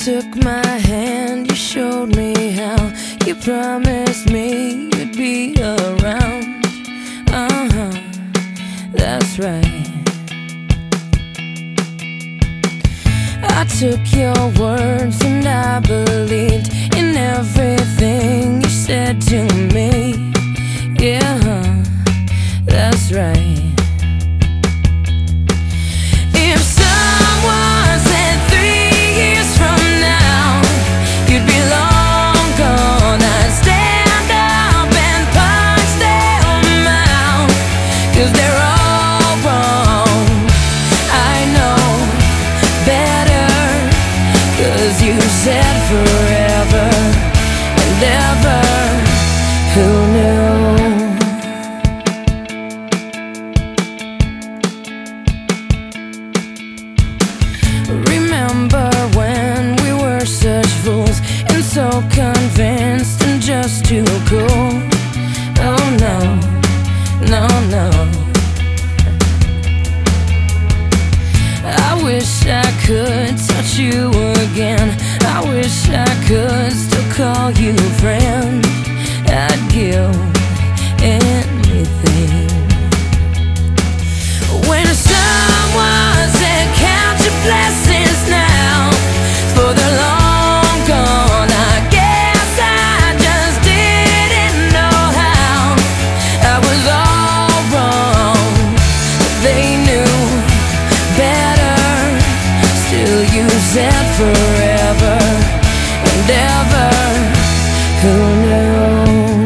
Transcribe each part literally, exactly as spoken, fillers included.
took my hand, you showed me how. You promised me you'd be around. Uh-huh, that's right. I took your words and I believed in everything you said to me. Yeah, that's right. You said forever and ever. Who knew? Remember when we were such fools and so convinced and just too cool? Oh no, no, no. I wish I could touch you again. I wish I could still call you friend. I'd give anything. When someone said count your blessings now, for they're long gone, I guess I just didn't know how. I was all wrong, they knew better. Still you said forever and ever. Who knew?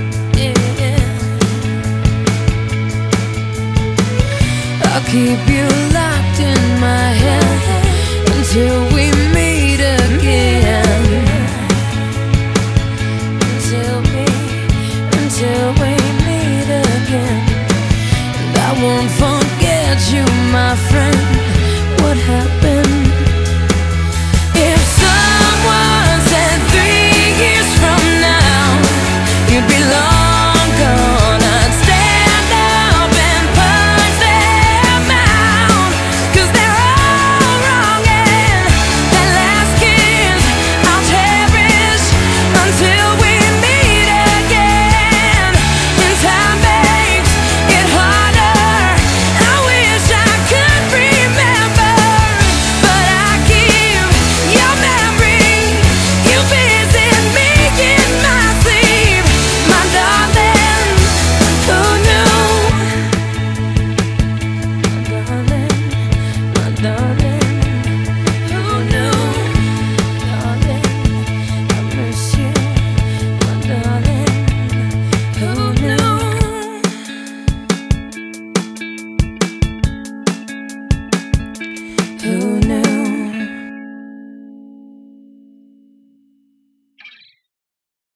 Yeah. I'll keep you